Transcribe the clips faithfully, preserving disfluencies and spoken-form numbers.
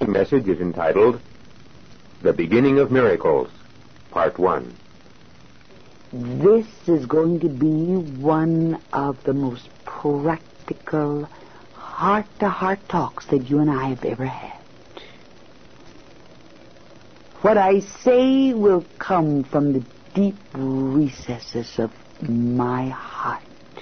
following message is entitled, The Beginning of Miracles, Part one. This is going to be one of the most practical, heart-to-heart talks that you and I have ever had. What I say will come from the deep recesses of my heart.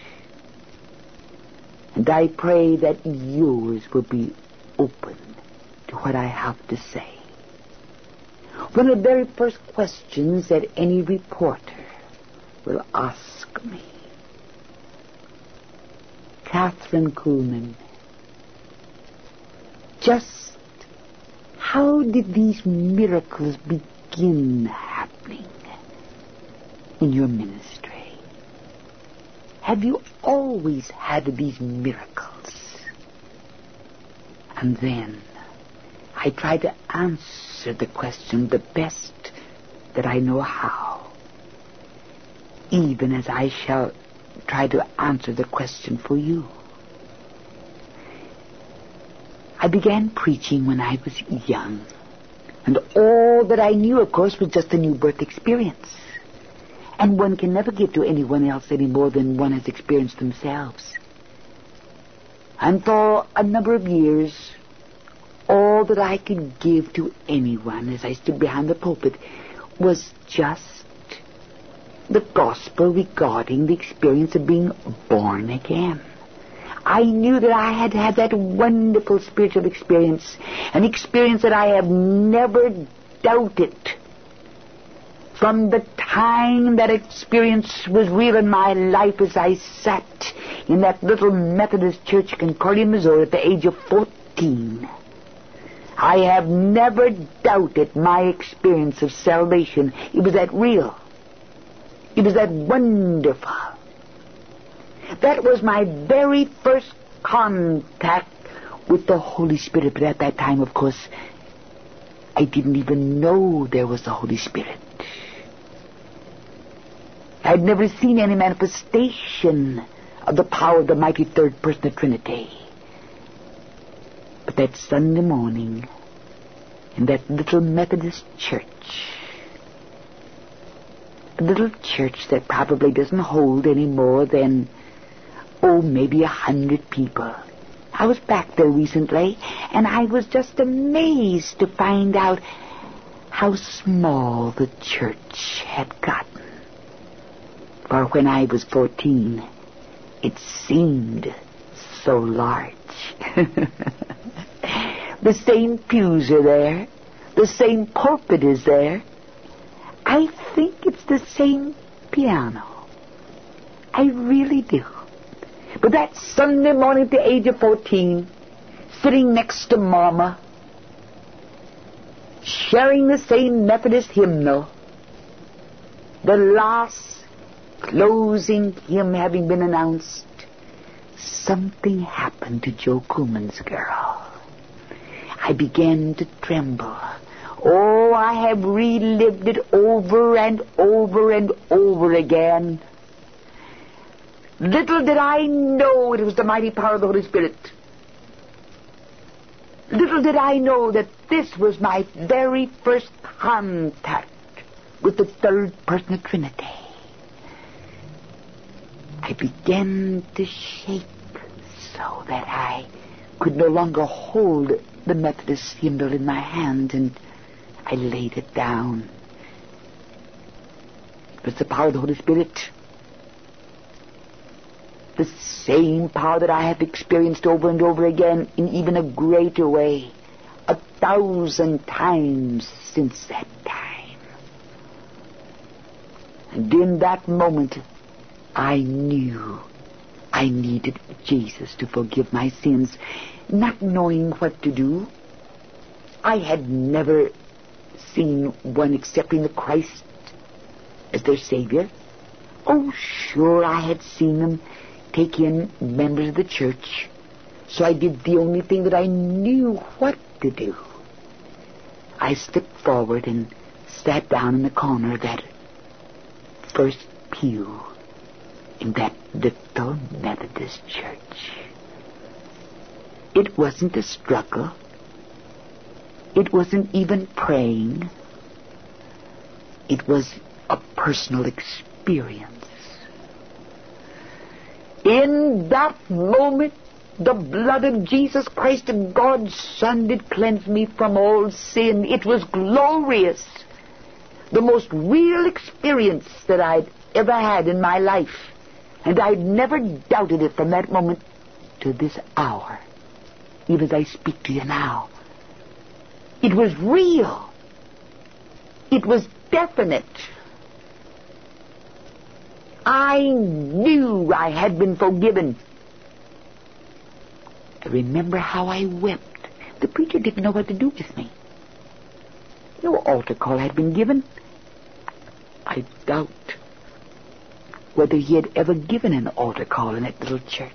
And I pray that yours will be open to what I have to say. One of the very first questions that any reporter will ask me, Catherine Kuhlman, just how did these miracles begin happening in your ministry? Have you always had these miracles? And then I try to answer the question the best that I know how, even as I shall try to answer the question for you. I began preaching when I was young, and all that I knew, of course, was just a new birth experience. And one can never give to anyone else any more than one has experienced themselves. And for a number of years, all that I could give to anyone as I stood behind the pulpit was just the gospel regarding the experience of being born again. I knew that I had had that wonderful spiritual experience, an experience that I have never doubted. From the time that experience was real in my life as I sat in that little Methodist church in Concordia, Missouri at the age of fourteen, I have never doubted my experience of salvation. It was that real. It was that wonderful. That was my very first contact with the Holy Spirit. But at that time, of course, I didn't even know there was the Holy Spirit. I'd never seen any manifestation of the power of the mighty third person of the Trinity. But that Sunday morning, in that little Methodist church, a little church that probably doesn't hold any more than, oh, maybe a hundred people. I was back there recently, and I was just amazed to find out how small the church had gotten. For when I was fourteen, it seemed so large. The same pews are there. The same pulpit is there. I think it's the same piano. I really do. But that Sunday morning at the age of fourteen, sitting next to Mama, sharing the same Methodist hymnal, the last closing hymn having been announced, something happened to Joe Kuhlman's girl. I began to tremble. Oh, I have relived it over and over and over again. Little did I know it was the mighty power of the Holy Spirit. Little did I know that this was my very first contact with the third person of the Trinity. I began to shake so that I could no longer hold the Methodist hymnal in my hand, and I laid it down. It was the power of the Holy Spirit. The same power that I have experienced over and over again in even a greater way, a thousand times since that time. And in that moment, I knew I needed Jesus to forgive my sins, not knowing what to do. I had never seen one accepting the Christ as their Savior. Oh, sure, I had seen them take in members of the church, so I did the only thing that I knew what to do. I stepped forward and sat down in the corner of that first pew in that little Methodist church. It wasn't a struggle. It wasn't even praying. It was a personal experience. In that moment, the blood of Jesus Christ, God's Son, did cleanse me from all sin. It was glorious. The most real experience that I'd ever had in my life. And I'd never doubted it from that moment to this hour, even as I speak to you now. It was real. It was definite. I knew I had been forgiven. I remember how I wept. The preacher didn't know what to do with me. No altar call had been given. I doubt whether he had ever given an altar call in that little church.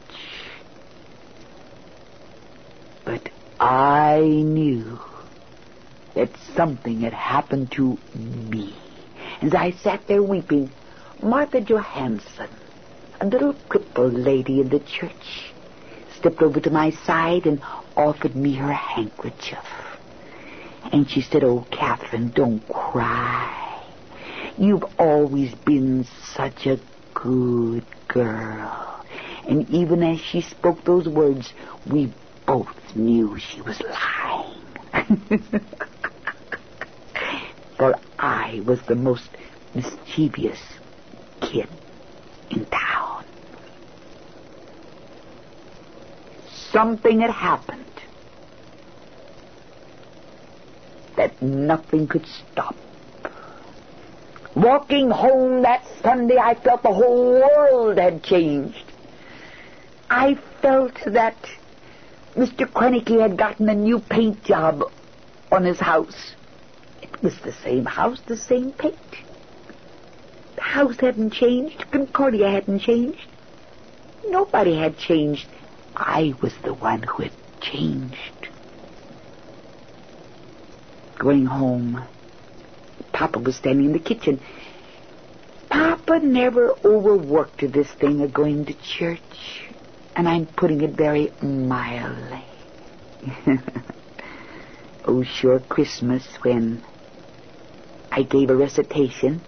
But I knew that something had happened to me. As I sat there weeping, Martha Johansson, a little crippled lady in the church, stepped over to my side and offered me her handkerchief. And she said, "Oh, Catherine, don't cry. You've always been such a good girl." And even as she spoke those words, we both knew she was lying. For I was the most mischievous kid in town. Something had happened that nothing could stop. Walking home that Sunday, I felt the whole world had changed. I felt that Mister Krenicky had gotten a new paint job on his house. It was the same house, the same paint. The house hadn't changed. Concordia hadn't changed. Nobody had changed. I was the one who had changed. Going home, Papa was standing in the kitchen. Papa never overworked this thing of going to church, and I'm putting it very mildly. Oh, sure, Christmas, when I gave a recitation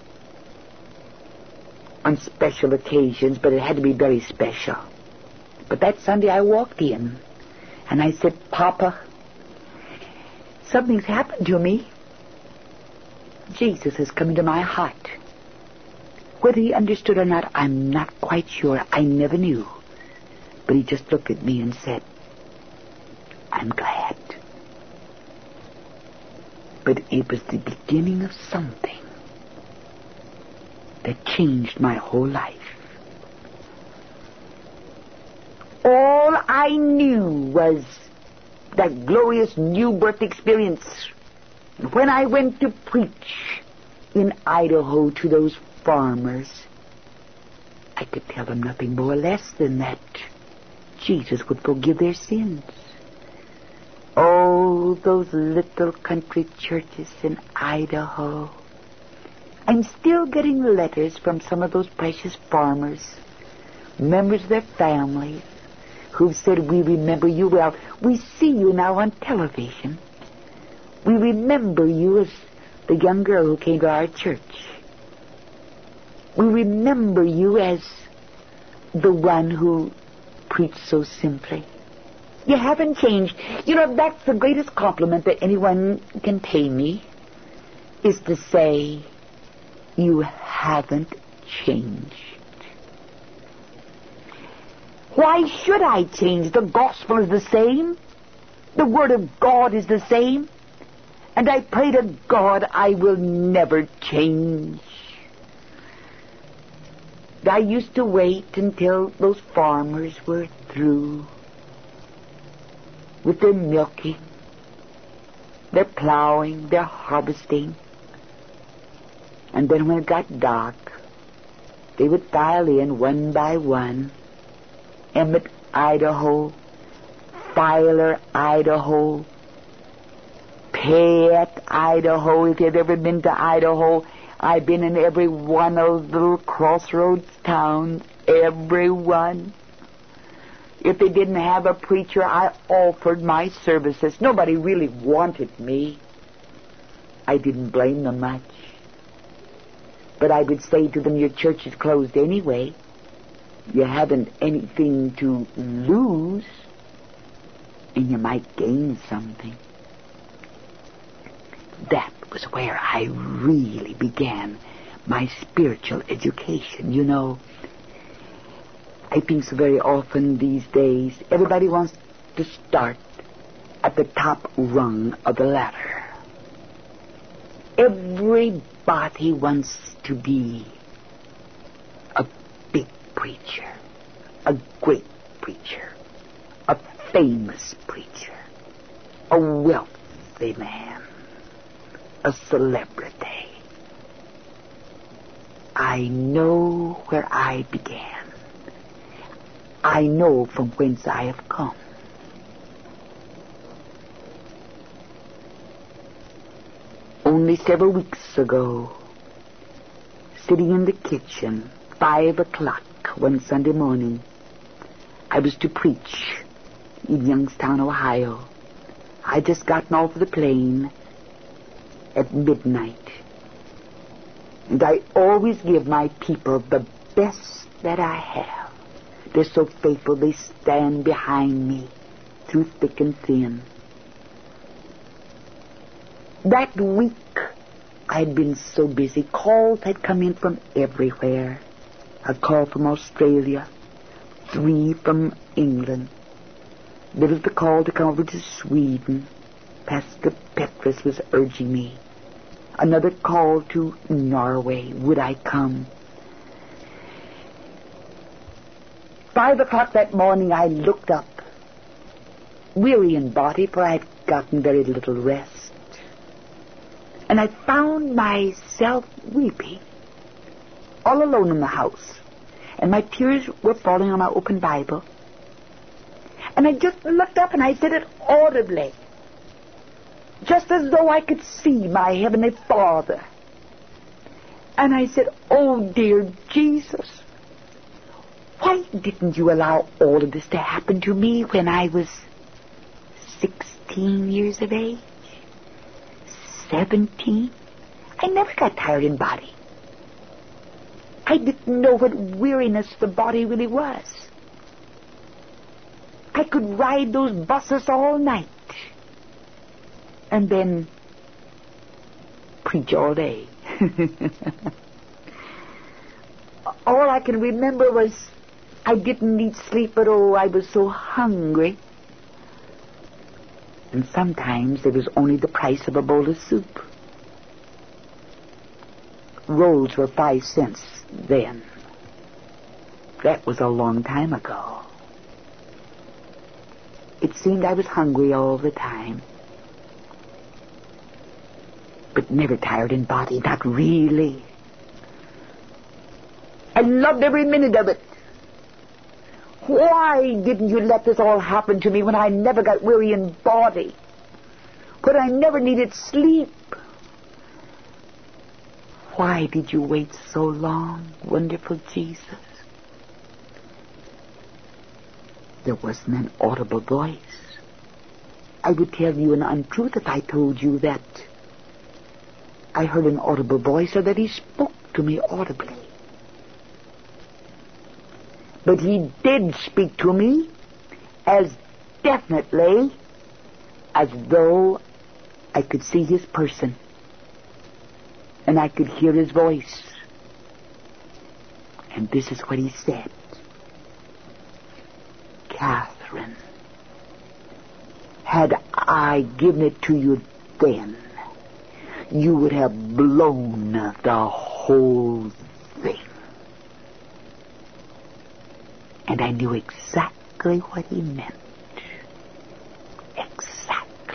on special occasions, but it had to be very special. But that Sunday I walked in, and I said, "Papa, something's happened to me. Jesus has come into my heart." Whether he understood or not, I'm not quite sure. I never knew. But he just looked at me and said, "I'm glad." But it was the beginning of something that changed my whole life. All I knew was that glorious new birth experience. And when I went to preach in Idaho to those farmers, I could tell them nothing more or less than that Jesus would forgive their sins. Oh, those little country churches in Idaho. I'm still getting letters from some of those precious farmers, members of their families, who've said, "We remember you well. We see you now on television. We remember you as the young girl who came to our church. We remember you as the one who preached so simply. You haven't changed." You know, that's the greatest compliment that anyone can pay me, is to say, "You haven't changed." Why should I change? The gospel is the same. The word of God is the same. And I pray to God I will never change. I used to wait until those farmers were through with their milking, their plowing, their harvesting. And then when it got dark, they would file in one by one. Emmett, Idaho, Filer, Idaho, Payette, Idaho. If you've ever been to Idaho, I've been in every one of those little crossroads towns, every one. If they didn't have a preacher, I offered my services. Nobody really wanted me. I didn't blame them much. But I would say to them, your church is closed anyway. You haven't anything to lose, and you might gain something. That was where I really began my spiritual education, you know. I think so very often these days, everybody wants to start at the top rung of the ladder. Everybody wants to be a big preacher, a great preacher, a famous preacher, a wealthy man, a celebrity. I know where I began. I know from whence I have come. Only several weeks ago, sitting in the kitchen, five o'clock one Sunday morning, I was to preach in Youngstown, Ohio. I'd just gotten off the plane at midnight. And I always give my people the best that I have. They're so faithful, they stand behind me through thick and thin. That week, I'd been so busy. Calls had come in from everywhere. A call from Australia, three from England. There was the call to come over to Sweden. Pastor Petrus was urging me. Another call to Norway. Would I come? Five o'clock that morning, I looked up, weary in body, for I had gotten very little rest. And I found myself weeping, all alone in the house. And my tears were falling on my open Bible. And I just looked up and I said it audibly, just as though I could see my Heavenly Father. And I said, oh, dear Jesus, why didn't you allow all of this to happen to me when I was sixteen years of age? seventeen? I never got tired in body. I didn't know what weariness the body really was. I could ride those buses all night and then preach all day. All I can remember was I didn't need sleep, but oh, I was so hungry. And sometimes it was only the price of a bowl of soup. Rolls were five cents then. That was a long time ago. It seemed I was hungry all the time. But never tired in body, not really. I loved every minute of it. Why didn't you let this all happen to me when I never got weary in body? When I never needed sleep? Why did you wait so long, wonderful Jesus? There wasn't an audible voice. I would tell you an untruth if I told you that I heard an audible voice or that he spoke to me audibly. But he did speak to me as definitely as though I could see his person and I could hear his voice. And this is what he said. Catherine, had I given it to you then, you would have blown the whole thing. And I knew exactly what he meant. Exactly.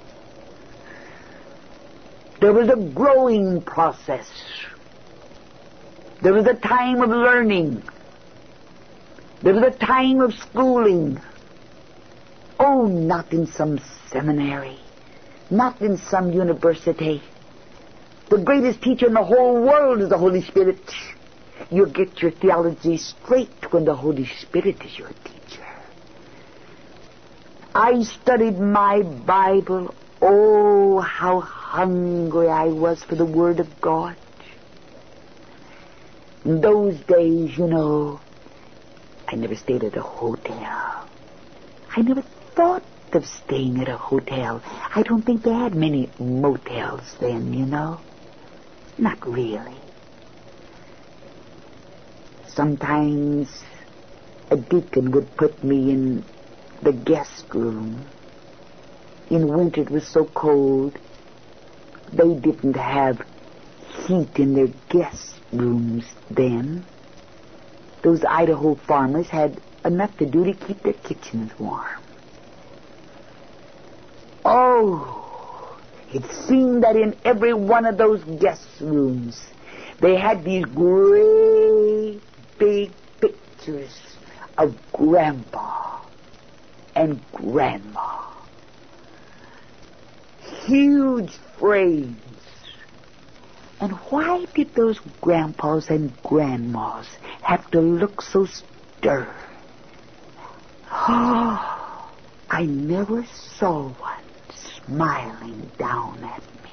There was a growing process. There was a time of learning. There was a time of schooling. Oh, not in some seminary. Not in some university. The greatest teacher in the whole world is the Holy Spirit. You get your theology straight when the Holy Spirit is your teacher. I studied my Bible. Oh, how hungry I was for the Word of God. In those days, you know, I never stayed at a hotel. I never thought of staying at a hotel. I don't think they had many motels then, you know. Not really. Sometimes a deacon would put me in the guest room. In winter it was so cold, they didn't have heat in their guest rooms then. Those Idaho farmers had enough to do to keep their kitchens warm. Oh, it seemed that in every one of those guest rooms they had these great big pictures of Grandpa and Grandma. Huge frames. And why did those grandpas and grandmas have to look so stern? Oh, I never saw one smiling down at me.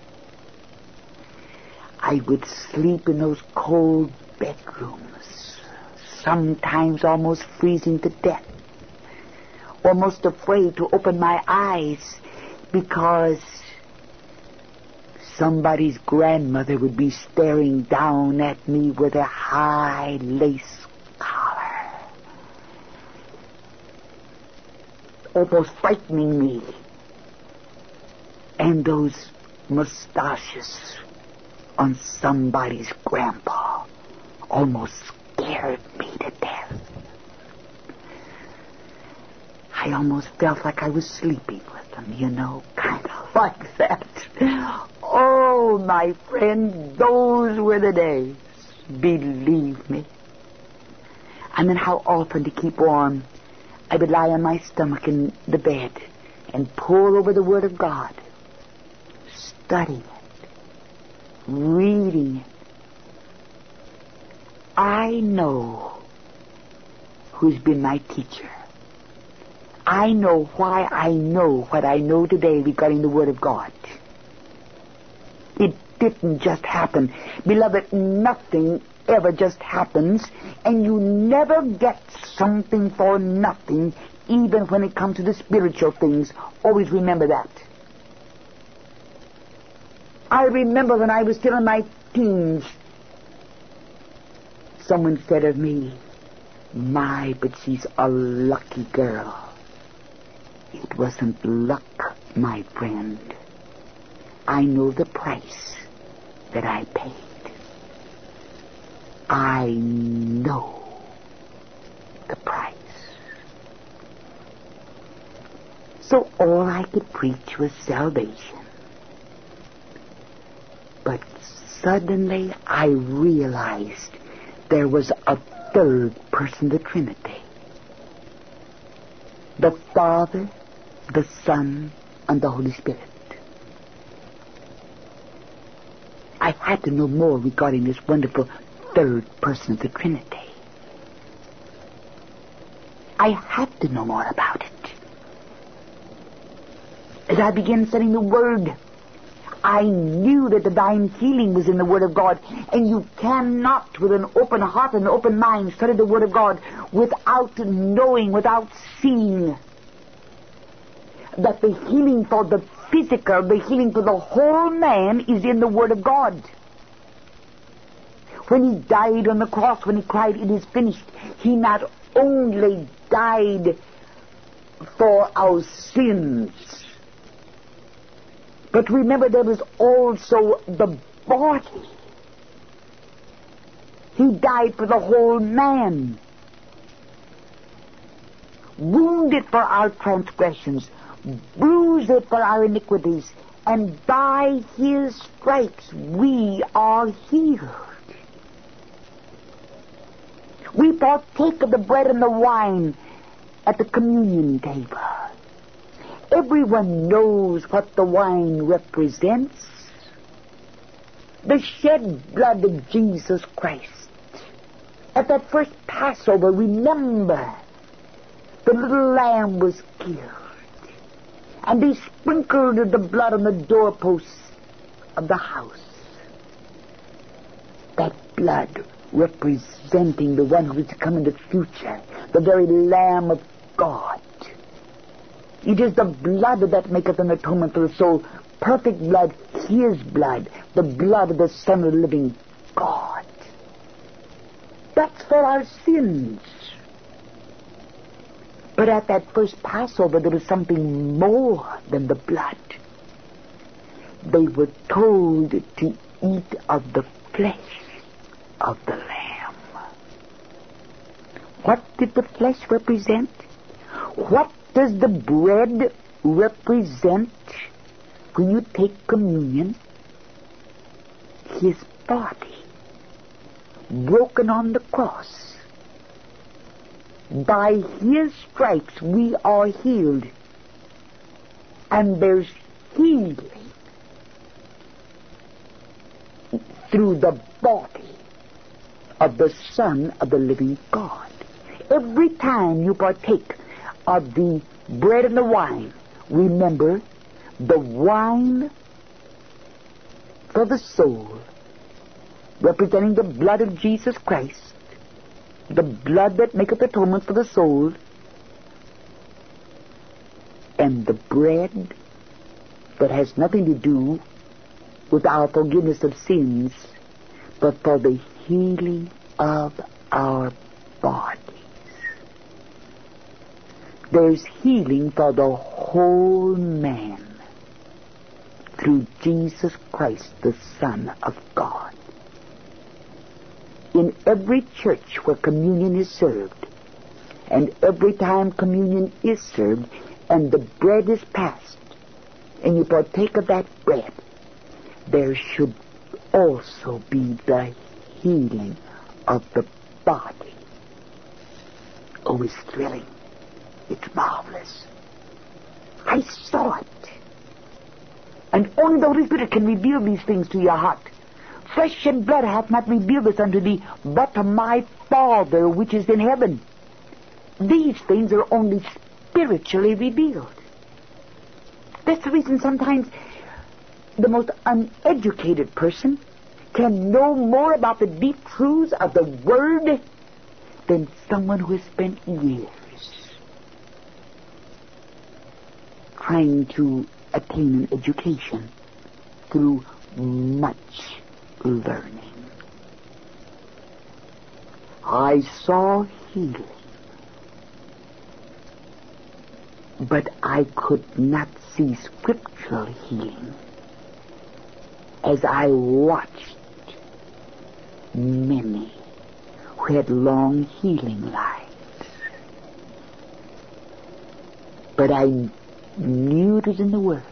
I would sleep in those cold bedrooms, sometimes almost freezing to death, almost afraid to open my eyes because somebody's grandmother would be staring down at me with a high lace collar, almost frightening me. And those mustaches on somebody's grandpa almost scared me to death. I almost felt like I was sleeping with them, you know, kind of like that. Oh, my friend, those were the days. Believe me. And then how often, to keep warm, I would lie on my stomach in the bed and pore over the Word of God, studying it, reading it. I know who's been my teacher. I know why I know what I know today regarding the Word of God. It didn't just happen. Beloved, nothing ever just happens, and you never get something for nothing, even when it comes to the spiritual things. Always remember that. I remember when I was still in my teens, someone said of me, "My, but she's a lucky girl." It wasn't luck, my friend. I know the price that I paid. I know the price. So all I could preach was salvation. But suddenly I realized there was a third person of the Trinity. The Father, the Son, and the Holy Spirit. I had to know more regarding this wonderful third person of the Trinity. I had to know more about it. As I began studying the Word, I knew that divine healing was in the Word of God, and you cannot, with an open heart and an open mind, study the Word of God without knowing, without seeing that the healing for the physical, the healing for the whole man is in the Word of God. When he died on the cross, when he cried, "It is finished," he not only died for our sins, but remember, there was also the body. He died for the whole man. Wounded for our transgressions, bruised for our iniquities, and by his stripes we are healed. We partake of the bread and the wine at the communion table. Everyone knows what the wine represents. The shed blood of Jesus Christ. At that first Passover, remember, the little lamb was killed. And they sprinkled the blood on the doorposts of the house. That blood representing the one who is to come in the future, the very Lamb of God. It is the blood that maketh an atonement for the soul. Perfect blood, his blood, the blood of the Son of the living God. That's for our sins. But at that first Passover, there was something more than the blood. They were told to eat of the flesh of the Lamb. What did the flesh represent? What does the bread represent when you take communion? His body, broken on the cross. By his stripes we are healed. And there's healing through the body of the Son of the living God. Every time you partake of the bread and the wine, remember the wine for the soul, representing the blood of Jesus Christ, the blood that maketh atonement for the soul, and the bread that has nothing to do with our forgiveness of sins, but for the healing of our bodies. There's healing for the whole man through Jesus Christ, the Son of God. In every church where communion is served, and every time communion is served, and the bread is passed, and you partake of that bread, there should also be the healing of the body. Oh, it's thrilling. It's marvelous. I saw it. And only the Holy Spirit can reveal these things to your heart. Flesh and blood hath not revealed this unto thee, but my Father which is in heaven. These things are only spiritually revealed. That's the reason sometimes the most uneducated person can know more about the deep truths of the Word than someone who has spent years trying to attain an education through much learning. I saw healing, but I could not see scriptural healing as I watched many who had long healing lives. But I knew it was in the Word.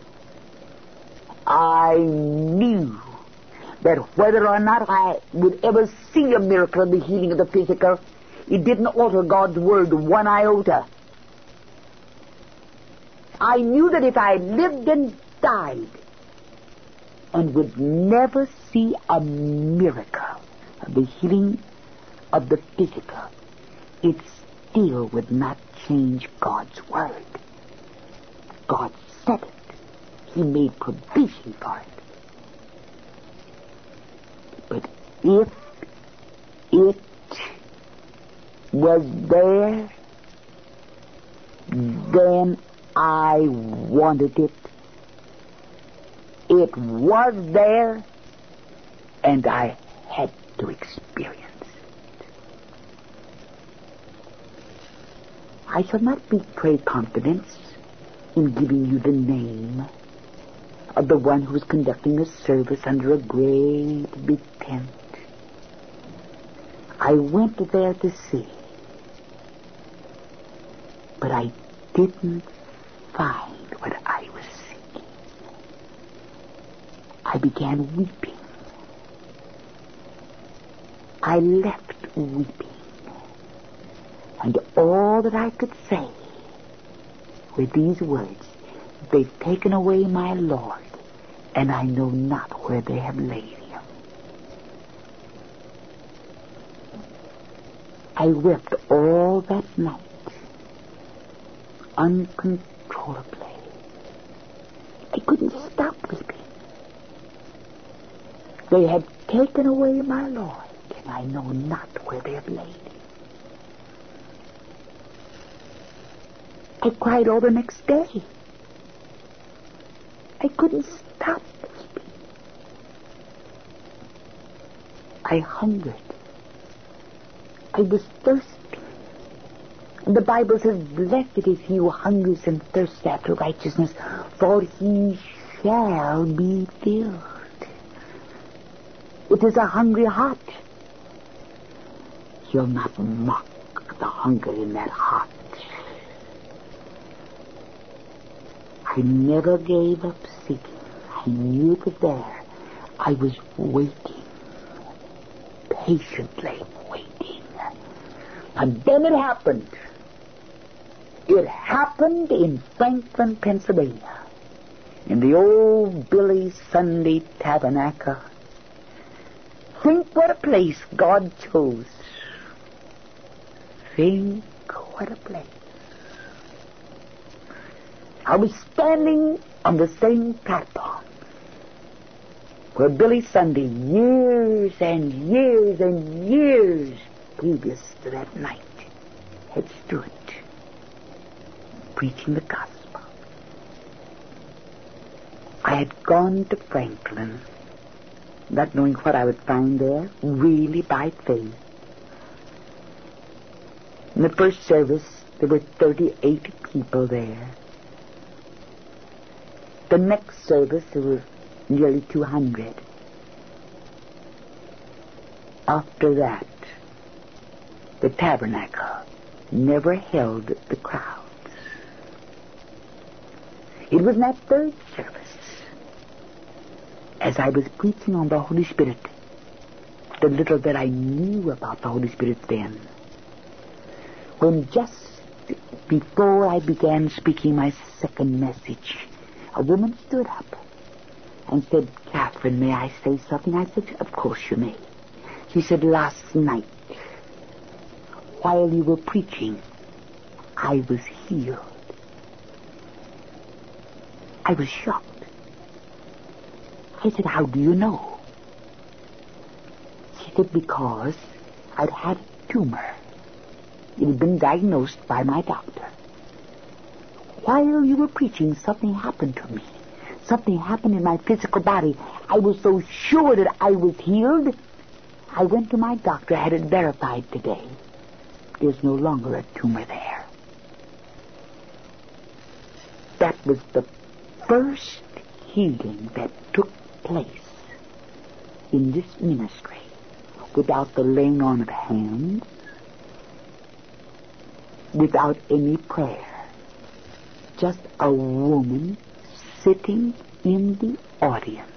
I knew that whether or not I would ever see a miracle of the healing of the physical, it didn't alter God's Word one iota. I knew that if I lived and died and would never see a miracle of the healing of the physical, it still would not change God's Word. God said it. He made provision for it. But if it was there, then I wanted it. It was there, and I had to experience it. I shall not betray confidence in giving you the name of the one who was conducting a service under a great big tent. I went there to see, but I didn't find what I was seeking. I began weeping. I left weeping, and all that I could say with these words, they've taken away my Lord, and I know not where they have laid him. I wept all that night, uncontrollably. couldn't stop weeping. They had taken away my Lord, and I know not where they have laid him. I cried all the next day. I couldn't stop weeping. I hungered. I was thirsty. And the Bible says, blessed is he who hungers and thirsts after righteousness, for he shall be filled. It is a hungry heart. You'll not mock the hunger in that heart. I never gave up seeking. I knew it was there. I was waiting, patiently waiting. And then it happened. It happened in Franklin, Pennsylvania, in the old Billy Sunday Tabernacle. Think what a place God chose. Think what a place. I was standing on the same platform where Billy Sunday, years and years and years previous to that night, had stood preaching the gospel. I had gone to Franklin, not knowing what I would find there, really by faith. In the first service, there were thirty-eight people there. The next service, there were nearly two hundred. After that, the tabernacle never held the crowds. It was in that third service, as I was preaching on the Holy Spirit, the little that I knew about the Holy Spirit then, when just before I began speaking my second message, a woman stood up and said, Catherine, may I say something? I said, of course you may. She said, last night, while you were preaching, I was healed. I was shocked. I said, how do you know? She said, because I'd had a tumor. It had been diagnosed by my doctor. While you were preaching, something happened to me. Something happened in my physical body. I was so sure that I was healed. I went to my doctor, had it verified today. There's no longer a tumor there. That was the first healing that took place in this ministry without the laying on of hands, without any prayer. Just a woman sitting in the audience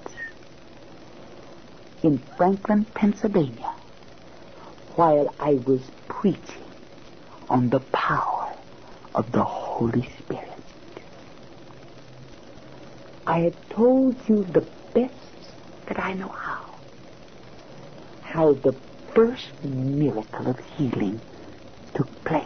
in Franklin, Pennsylvania, while I was preaching on the power of the Holy Spirit. I have told you the best that I know how. How the first miracle of healing took place.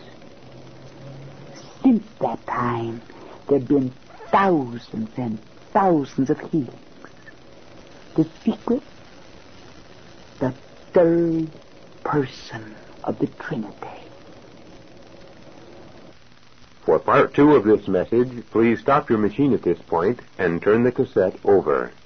Since that time, there have been thousands and thousands of healings. The secret, the third person of the Trinity. For part two of this message, please stop your machine at this point and turn the cassette over.